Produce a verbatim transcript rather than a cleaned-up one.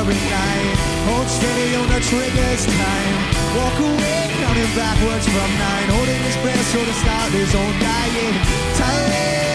every night. Hold steady on the trigger's time. Walk away, counting backwards from nine. Holding his breath so to start his own dying. Time.